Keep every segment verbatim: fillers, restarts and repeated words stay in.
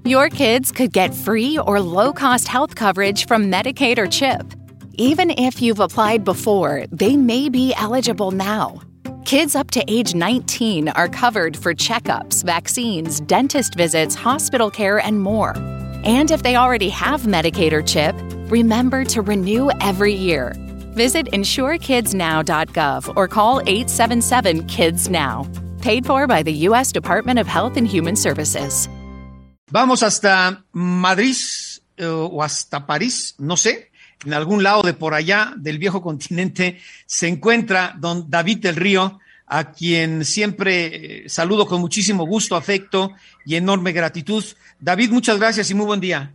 Your kids could get free or low-cost health coverage from Medicaid or CHIP. Even if you've applied before, they may be eligible now. Kids up to age nineteen are covered for checkups, vaccines, dentist visits, hospital care, and more. And if they already have Medicaid or CHIP, remember to renew every year. Visit insure kids now dot gov or call eight seven seven kids now. Paid for by the U S Department of Health and Human Services. Vamos hasta Madrid eh, o hasta París, no sé. En algún lado de por allá del viejo continente se encuentra don David del Río, a quien siempre eh, saludo con muchísimo gusto, afecto y enorme gratitud. David, muchas gracias y muy buen día.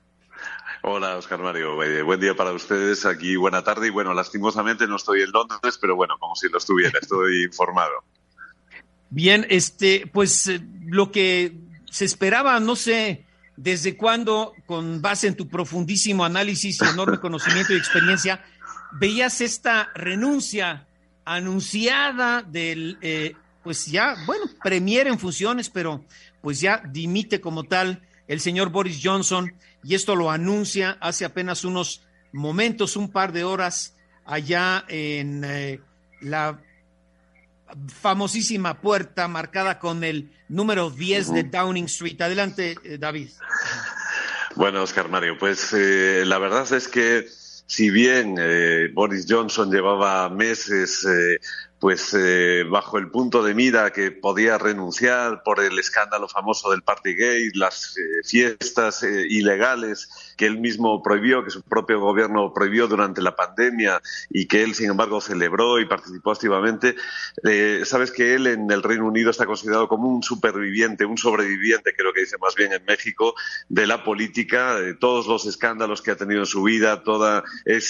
Hola, Oscar Mario. Eh, buen día para ustedes. Aquí buena tarde. Y bueno, lastimosamente no estoy en Londres, pero bueno, como si lo estuviera, estoy informado. Bien, este, pues eh, lo que se esperaba, no sé desde cuándo, con base en tu profundísimo análisis y enorme conocimiento y experiencia, veías esta renuncia anunciada del, eh, pues ya, bueno, premier en funciones, pero pues ya dimite como tal el señor Boris Johnson, y esto lo anuncia hace apenas unos momentos, un par de horas, allá en eh, la famosísima puerta marcada con el número diez de Downing Street. Adelante, eh, David. Bueno, Oscar Mario, pues eh, la verdad es que si bien eh, Boris Johnson llevaba meses eh, pues eh, bajo el punto de mira que podía renunciar por el escándalo famoso del Partygate, las eh, fiestas eh, ilegales que él mismo prohibió, que su propio gobierno prohibió durante la pandemia y que él, sin embargo, celebró y participó activamente. Eh, sabes que él en el Reino Unido está considerado como un superviviente, un sobreviviente, creo que dice más bien en México, de la política, de todos los escándalos que ha tenido en su vida, toda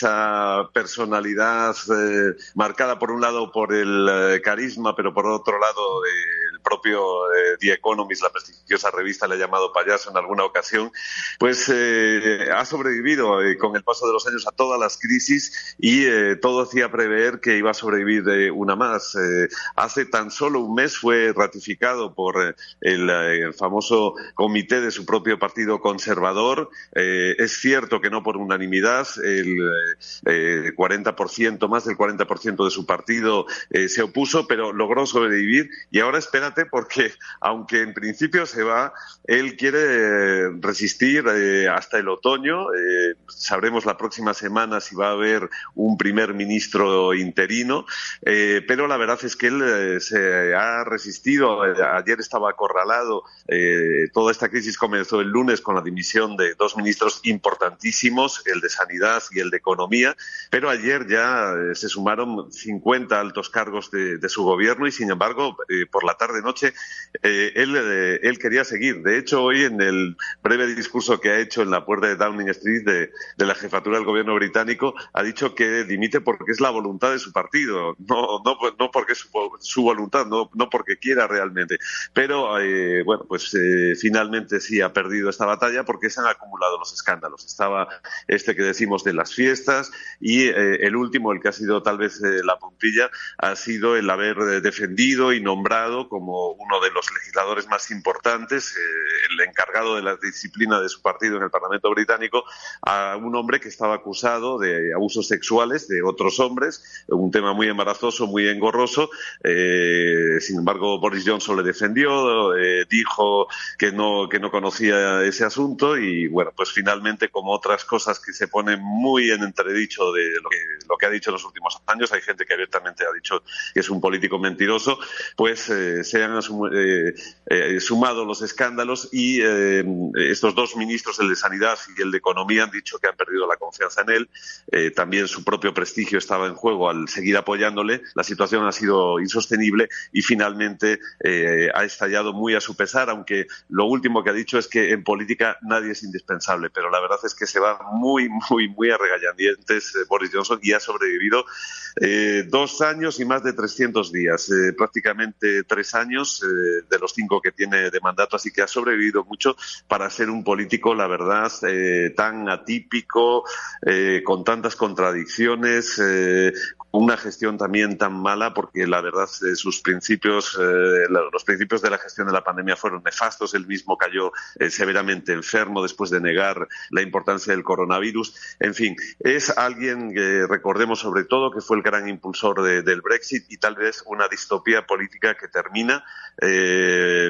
esa personalidad eh, marcada por un lado por el eh, carisma, pero por otro lado eh, el propio eh, The Economist, la prestigiosa revista, le ha llamado payaso en alguna ocasión, pues eh, ha sobrevivido eh, con el paso de los años a todas las crisis y eh, todo hacía prever que iba a sobrevivir eh, una más. Eh, hace tan solo un mes fue ratificado por eh, el, eh, el famoso comité de su propio partido conservador. Eh, es cierto que no por unanimidad, el eh, cuarenta por ciento, más del cuarenta por ciento de su partido eh, se opuso, pero logró sobrevivir. Y ahora espérate, porque aunque en principio se va, él quiere eh, resistir eh, hasta el otoño. Eh, sabremos la próxima semana si va a haber un primer ministro interino, eh, pero la verdad es que él eh, se ha resistido. Eh, ayer estaba acorralado. Eh, toda esta crisis comenzó el lunes con la dimisión de dos ministros importantísimos, el de Sanidad y el de Economía, pero ayer ya eh, se sumaron cincuenta altos cargos de, de su gobierno y, sin embargo, eh, por la tarde-noche eh, él, eh, él quería seguir. De hecho, hoy en el breve discurso que ha hecho en la puerta de Downing Street de, de la jefatura del gobierno británico, ha dicho que dimite porque es la voluntad de su partido, no, no, no porque es su, su voluntad, no, no porque quiera realmente. Pero, eh, bueno, pues eh, finalmente sí ha perdido esta batalla porque se han acumulado los escándalos. Estaba este que decimos de las fiestas y eh, el último, el que ha sido tal vez eh, la puntilla, ha sido el haber eh, defendido y nombrado como uno de los legisladores más importantes, eh, el encargado de la disciplina de su partido en el Parlamento británico, a un hombre que estaba acusado de abusos sexuales de otros hombres, un tema muy embarazoso, muy engorroso. Eh, sin embargo, Boris Johnson le defendió, eh, dijo que no, que no conocía ese asunto y, bueno, pues finalmente, como otras cosas que se ponen muy en entredicho de lo que, lo que ha dicho en los últimos años, hay gente que abiertamente ha dicho que es un político mentiroso, pues eh, se han asum- eh, eh, sumado los escándalos y eh, estos dos ministros, el de Sanidad y el de Economía, han dicho que han perdido la confianza en él. Eh, también su propio prestigio estaba en juego al seguir apoyándole. La situación ha sido insostenible y finalmente eh, ha estallado muy a su pesar, aunque lo último que ha dicho es que en política nadie es indispensable, pero la verdad es que se va muy, muy, muy a regañadientes eh, Boris Johnson y ha sobrevivido eh, dos años y más de trescientos días, eh, prácticamente tres años años eh, de los cinco que tiene de mandato, así que ha sobrevivido mucho para ser un político, la verdad, eh, tan atípico, eh, con tantas contradicciones, eh, una gestión también tan mala, porque la verdad eh, sus principios, eh, los principios de la gestión de la pandemia fueron nefastos. Él mismo cayó eh, severamente enfermo después de negar la importancia del coronavirus. En fin, es alguien que recordemos sobre todo que fue el gran impulsor de, del Brexit y tal vez una distopía política que termina. Eh,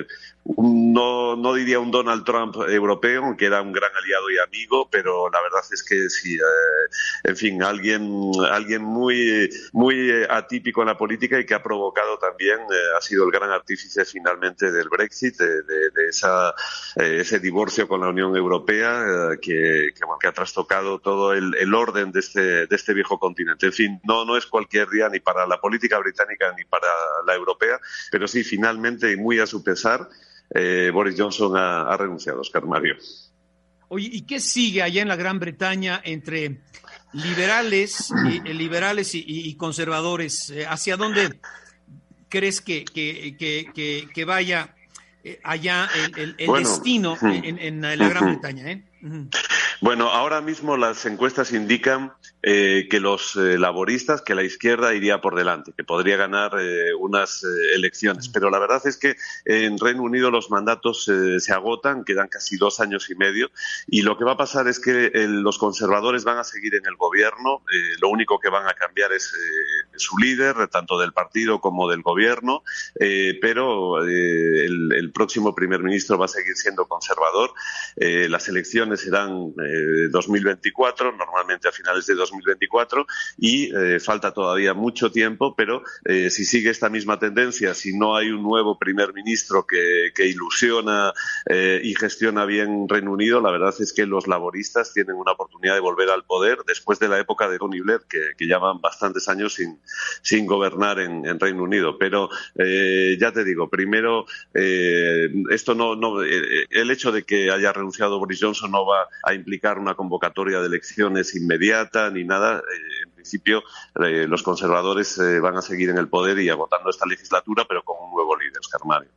No, no diría un Donald Trump europeo, aunque era un gran aliado y amigo, pero la verdad es que sí, eh, en fin, alguien, alguien muy, muy atípico en la política y que ha provocado también, eh, ha sido el gran artífice finalmente del Brexit, de, de, de esa, eh, ese divorcio con la Unión Europea, eh, que, que, bueno, que ha trastocado todo el, el orden de este, de este viejo continente. En fin, no, no es cualquier día ni para la política británica ni para la europea, pero sí, finalmente y muy a su pesar, Eh, Boris Johnson ha, ha renunciado, Oscar Mario. Oye, ¿y qué sigue allá en la Gran Bretaña entre liberales y, liberales y, y conservadores? ¿Hacia dónde crees que, que, que, que, que vaya allá el, el, el bueno, destino en, en la Gran Bretaña? ¿eh? Uh-huh. Bueno, ahora mismo las encuestas indican eh, que los eh, laboristas, que la izquierda iría por delante, que podría ganar eh, unas eh, elecciones. Pero la verdad es que en Reino Unido los mandatos eh, se agotan, quedan casi dos años y medio, y lo que va a pasar es que eh, los conservadores van a seguir en el gobierno. Eh, lo único que van a cambiar es eh, su líder, tanto del partido como del gobierno, eh, pero eh, el, el próximo primer ministro va a seguir siendo conservador. Eh, las elecciones serán eh, dos mil veinticuatro, normalmente a finales de dos mil veinticuatro, y eh, falta todavía mucho tiempo, pero eh, si sigue esta misma tendencia, si no hay un nuevo primer ministro que, que ilusiona eh, y gestiona bien Reino Unido, la verdad es que los laboristas tienen una oportunidad de volver al poder después de la época de Tony Blair, que, que llevan bastantes años sin, sin gobernar en, en Reino Unido. Pero eh, ya te digo, primero, eh, esto no, no eh, el hecho de que haya renunciado Boris Johnson no va a implicar una convocatoria de elecciones inmediata ni nada. Eh, en principio, eh, los conservadores eh, van a seguir en el poder y agotando esta legislatura, pero con un nuevo líder, Oscar Mario.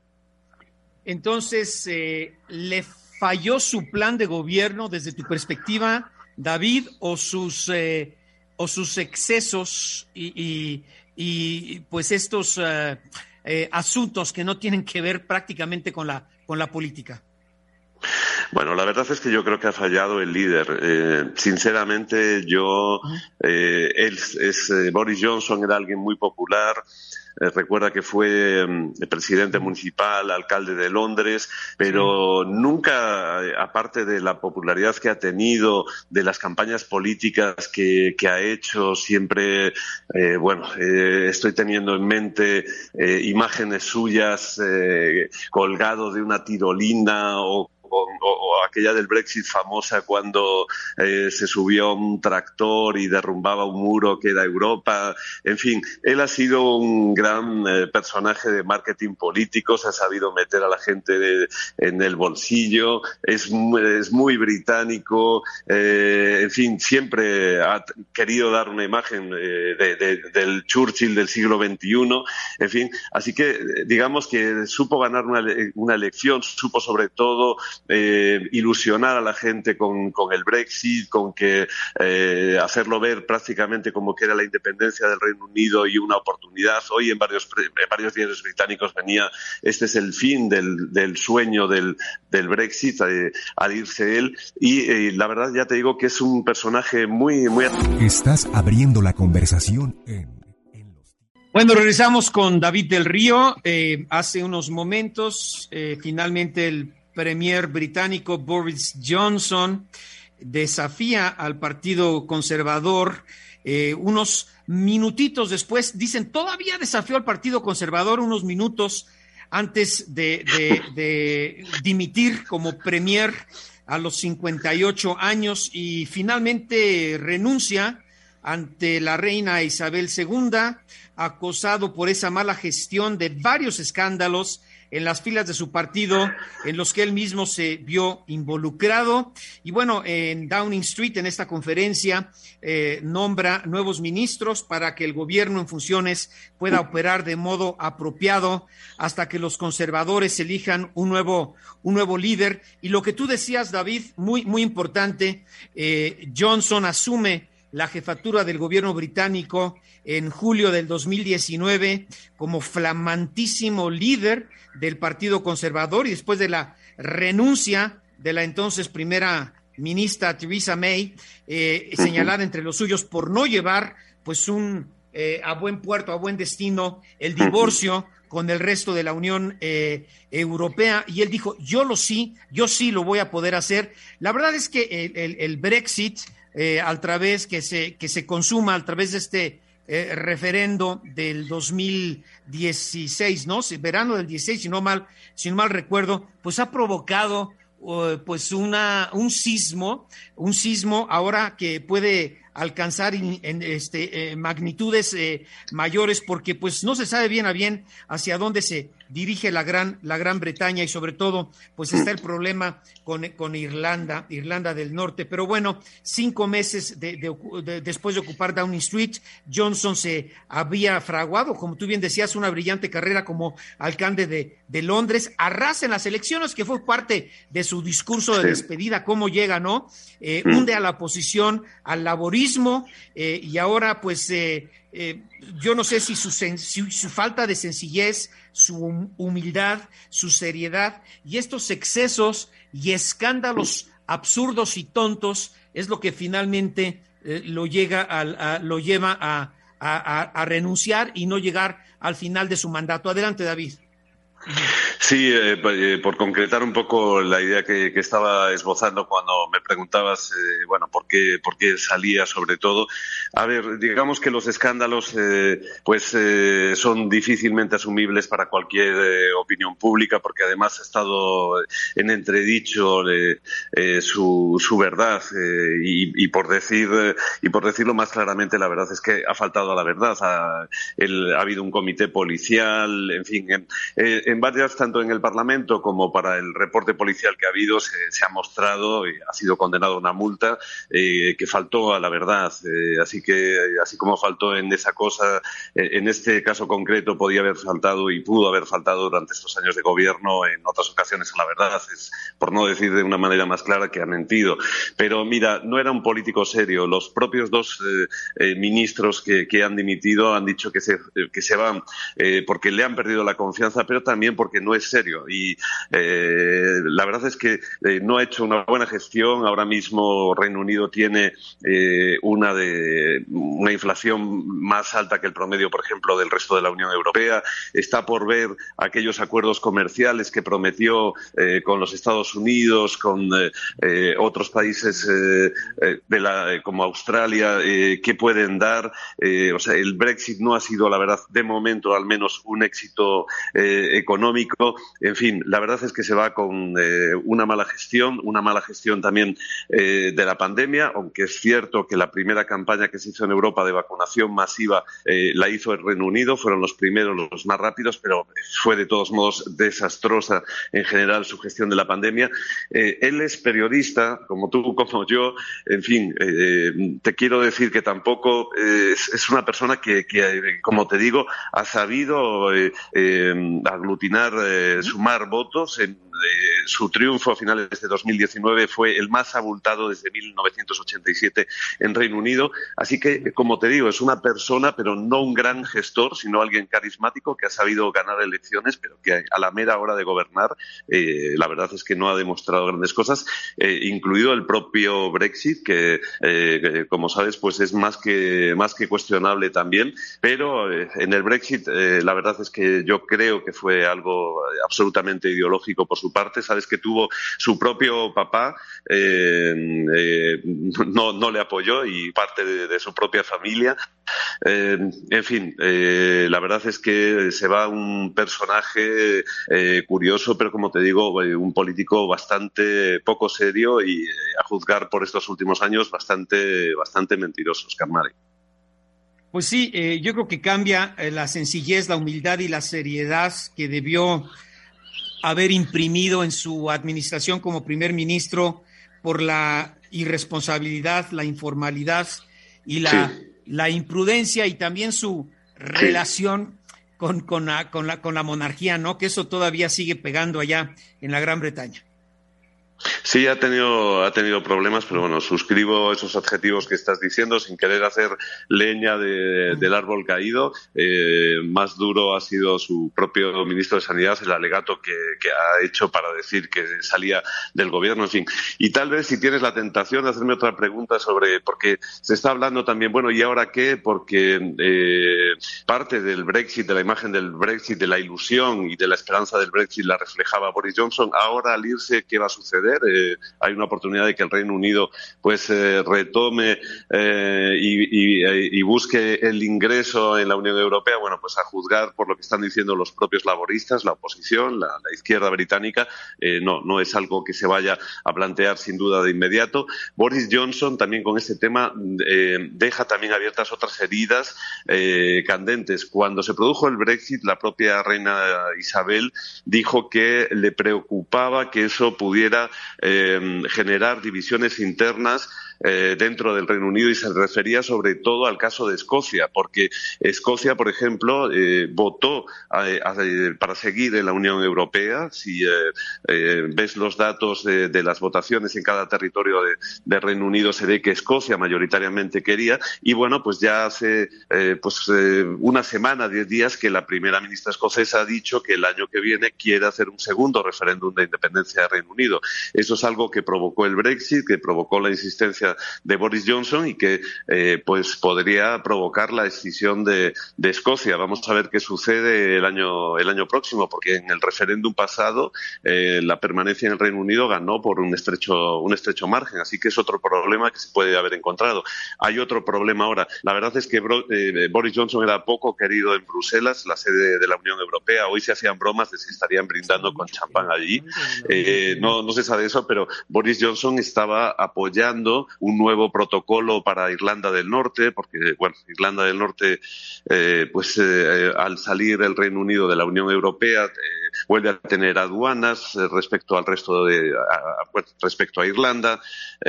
Entonces, eh, ¿le falló su plan de gobierno desde tu perspectiva, David, o sus eh, o sus excesos y, y, y pues estos uh, eh, asuntos que no tienen que ver prácticamente con la con la política? Bueno, la verdad es que yo creo que ha fallado el líder. Eh, sinceramente, yo, eh, él es, eh, Boris Johnson era alguien muy popular. Eh, recuerda que fue eh, presidente municipal, alcalde de Londres, pero sí. nunca, eh, aparte de la popularidad que ha tenido, de las campañas políticas que, que ha hecho, siempre, eh, bueno, eh, estoy teniendo en mente eh, imágenes suyas eh, colgado de una tirolina o O, o aquella del Brexit famosa cuando eh, se subió a un tractor y derrumbaba un muro que era Europa. En fin, él ha sido un gran eh, personaje de marketing político, se ha sabido meter a la gente de, en el bolsillo, es, es muy británico, eh, en fin, siempre ha querido dar una imagen eh, de, de, del Churchill del siglo veintiuno, en fin, así que digamos que supo ganar una, una elección, supo sobre todo Eh, ilusionar a la gente con, con el Brexit, con que eh, hacerlo ver prácticamente como que era la independencia del Reino Unido y una oportunidad. Hoy en varios, en varios diarios británicos venía, este es el fin del, del sueño del, del Brexit, eh, al irse él, y eh, la verdad ya te digo que es un personaje muy, muy... Estás abriendo la conversación en... Bueno, regresamos con David del Río. Eh, hace unos momentos, eh, finalmente el premier británico Boris Johnson desafía al Partido Conservador. Eh, unos minutitos después, dicen, todavía desafió al Partido Conservador unos minutos antes de, de, de dimitir como premier a los cincuenta y ocho años y finalmente renuncia ante la reina Isabel segunda, acosado por esa mala gestión de varios escándalos en las filas de su partido, en los que él mismo se vio involucrado. Y bueno, en Downing Street, en esta conferencia, eh, nombra nuevos ministros para que el gobierno en funciones pueda operar de modo apropiado hasta que los conservadores elijan un nuevo, un nuevo líder. Y lo que tú decías, David, muy, muy importante, eh, Johnson asume la jefatura del gobierno británico en julio del dos mil diecinueve como flamantísimo líder del Partido Conservador, y después de la renuncia de la entonces primera ministra Theresa May, eh, señalada entre los suyos por no llevar pues un eh, a buen puerto, a buen destino el divorcio con el resto de la Unión eh, Europea, y él dijo, yo lo sí, yo sí lo voy a poder hacer. La verdad es que el, el, el Brexit, eh, a través que se, que se consuma a través de este eh, referendo del dos mil dieciséis, ¿no? Verano del dieciséis, si no mal, si no mal recuerdo, pues ha provocado uh, pues una, un sismo, un sismo ahora que puede alcanzar en, en este, eh, magnitudes eh, mayores, porque pues no se sabe bien a bien hacia dónde se dirige la gran, la Gran Bretaña, y sobre todo pues está el problema con, con Irlanda, Irlanda del Norte. Pero bueno, cinco meses de, de, de, después de ocupar Downing Street, Johnson se había fraguado, como tú bien decías, una brillante carrera como alcalde de, de Londres, arrasa en las elecciones, que fue parte de su discurso de despedida, cómo llega, ¿no? Eh, hunde a la oposición, al laborismo, eh, y ahora pues eh, eh, yo no sé si su, sen- su, su falta de sencillez, su humildad, su seriedad y estos excesos y escándalos absurdos y tontos es lo que finalmente eh, lo, llega a, a, lo lleva a, a, a renunciar y no llegar al final de su mandato. Adelante, David. Sí, eh, por concretar un poco la idea que, que estaba esbozando cuando me preguntabas, eh, bueno, por qué, por qué salía sobre todo. A ver, digamos que los escándalos, eh, pues, eh, son difícilmente asumibles para cualquier eh, opinión pública, porque además ha estado en entredicho eh, eh, su, su verdad eh, y, y por decir eh, y por decirlo más claramente, la verdad es que ha faltado a la verdad. Ha, el, ha habido un comité policial, en fin, en, eh, en varias, tanto en el Parlamento como para el reporte policial que ha habido, se, se ha mostrado y ha sido condenado a una multa eh, que faltó a la verdad. Eh, así que, así como faltó en esa cosa, eh, en este caso concreto podía haber faltado y pudo haber faltado durante estos años de gobierno en otras ocasiones a la verdad. Es, por no decir de una manera más clara, que ha mentido. Pero mira, no era un político serio. Los propios dos eh, eh, ministros que, que han dimitido han dicho que se, que se van eh, porque le han perdido la confianza, pero también porque no es serio. Y eh, la verdad es que eh, no ha hecho una buena gestión. Ahora mismo Reino Unido tiene eh, una, de, una inflación más alta que el promedio, por ejemplo, del resto de la Unión Europea. Está por ver aquellos acuerdos comerciales que prometió eh, con los Estados Unidos, con eh, eh, otros países eh, de la, como Australia, eh, que pueden dar. Eh, o sea, el Brexit no ha sido, la verdad, de momento al menos un éxito eh, económico. En fin, la verdad es que se va con eh, una mala gestión, una mala gestión también eh, de la pandemia, aunque es cierto que la primera campaña que se hizo en Europa de vacunación masiva eh, la hizo el Reino Unido, fueron los primeros, los más rápidos, pero fue de todos modos desastrosa en general su gestión de la pandemia. Eh, él es periodista, como tú, como yo, en fin, eh, te quiero decir que tampoco eh, es, es una persona que, que, como te digo, ha sabido eh, eh, aglutinar, eh, sumar votos. En, eh, su triunfo a finales de dos mil diecinueve fue el más abultado desde mil novecientos ochenta y siete en Reino Unido. Así que, como te digo, es una persona, pero no un gran gestor, sino alguien carismático que ha sabido ganar elecciones, pero que a la mera hora de gobernar, eh, la verdad es que no ha demostrado grandes cosas, eh, incluido el propio Brexit, que, eh, que, como sabes, pues es más que, más que cuestionable también. Pero eh, en el Brexit, eh, la verdad es que yo creo que fue algo absolutamente ideológico por su parte. Sabes que tuvo su propio papá, eh, eh, no, no le apoyó, y parte de, de su propia familia. Eh, en fin, eh, la verdad es que se va un personaje eh, curioso, pero como te digo, eh, un político bastante poco serio y, eh, a juzgar por estos últimos años, bastante, bastante mentiroso, Óscar Mari. Pues sí, eh, yo creo que cambia eh, la sencillez, la humildad y la seriedad que debió haber imprimido en su administración como primer ministro por la irresponsabilidad, la informalidad y la, sí. la imprudencia, y también su relación sí. con, con, la, con, la, con la monarquía, ¿no? Que eso todavía sigue pegando allá en la Gran Bretaña. Sí, ha tenido, ha tenido problemas, pero bueno, suscribo esos adjetivos que estás diciendo sin querer hacer leña de, del árbol caído. Eh, más duro ha sido su propio ministro de Sanidad, el alegato que, que ha hecho para decir que salía del gobierno, en fin. Y tal vez si tienes la tentación de hacerme otra pregunta sobre, porque se está hablando también, bueno, ¿y ahora qué? Porque eh, parte del Brexit, de la imagen del Brexit, de la ilusión y de la esperanza del Brexit la reflejaba Boris Johnson. Ahora, al irse, ¿qué va a suceder? Eh, hay una oportunidad de que el Reino Unido pues eh, retome eh, y, y, y busque el ingreso en la Unión Europea. Bueno, pues a juzgar por lo que están diciendo los propios laboristas, la oposición, la, la izquierda británica, eh, no, no es algo que se vaya a plantear sin duda de inmediato. Boris Johnson también con este tema eh, deja también abiertas otras heridas eh, candentes. Cuando se produjo el Brexit, la propia reina Isabel dijo que le preocupaba que eso pudiera Eh, generar divisiones internas eh, dentro del Reino Unido, y se refería sobre todo al caso de Escocia, porque Escocia, por ejemplo, eh, votó a, a, para seguir en la Unión Europea. Si eh, eh, ves los datos de, de las votaciones en cada territorio de, de Reino Unido, se ve que Escocia mayoritariamente quería, y bueno, pues ya hace eh, pues eh, una semana, diez días, que la primera ministra escocesa ha dicho que el año que viene quiere hacer un segundo referéndum de independencia de Reino Unido. Eso es algo que provocó el Brexit, que provocó la insistencia de Boris Johnson y que eh, pues podría provocar la escisión de, de Escocia. Vamos a ver qué sucede el año el año próximo, porque en el referéndum pasado eh, la permanencia en el Reino Unido ganó por un estrecho un estrecho margen, así que es otro problema que se puede haber encontrado. Hay otro problema ahora. La verdad es que Bro, eh, Boris Johnson era poco querido en Bruselas, la sede de la Unión Europea. Hoy se hacían bromas de si estarían brindando con champán allí. Eh, no, no se sabe eso, pero Boris Johnson estaba apoyando un nuevo protocolo para Irlanda del Norte, porque bueno, Irlanda del Norte, eh, pues eh, al salir el Reino Unido de la Unión Europea, eh, vuelve a tener aduanas eh, respecto al resto de, a, a, respecto a Irlanda,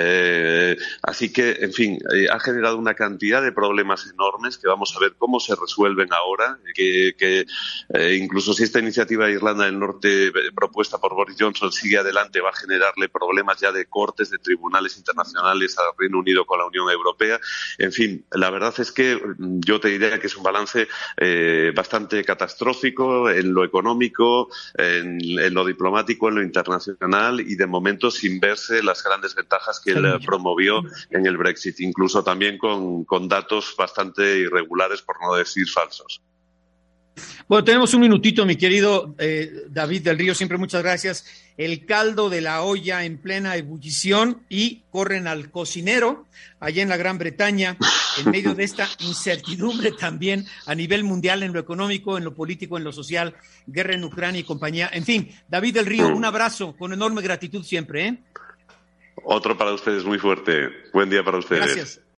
eh, así que, en fin, eh, ha generado una cantidad de problemas enormes que vamos a ver cómo se resuelven ahora, que, que eh, incluso si esta iniciativa de Irlanda del Norte eh, propuesta por Boris Johnson sigue adelante, va a generarle problemas ya de cortes de tribunales internacionales al Reino Unido con la Unión Europea. En fin, la verdad es que yo te diría que es un balance eh, bastante catastrófico en lo económico, en, en lo diplomático, en lo internacional, y de momento sin verse las grandes ventajas que él promovió en el Brexit, incluso también con, con datos bastante irregulares, por no decir falsos. Bueno, tenemos un minutito, mi querido eh, David del Río, siempre muchas gracias. El caldo de la olla en plena ebullición y corren al cocinero allá en la Gran Bretaña en medio de esta incertidumbre también a nivel mundial, en lo económico, en lo político, en lo social, guerra en Ucrania y compañía. En fin, David del Río, un abrazo con enorme gratitud siempre, ¿eh? Otro para ustedes muy fuerte. Buen día para ustedes. Gracias.